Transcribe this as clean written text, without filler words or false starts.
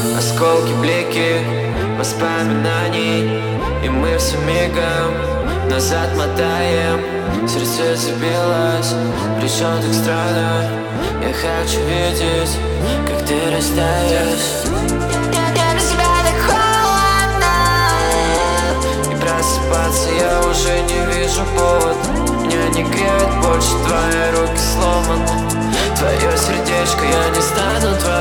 Осколки, блики воспоминаний, и мы все мигом назад мотаем. Сердце забилось в решеток страда. Я хочу видеть, как ты растаешь. Мне без тебя так холодно, И просыпаться я уже не вижу повод. Меня не греет больше твои руки сломаны. Твое сердечко, я не стану твоим.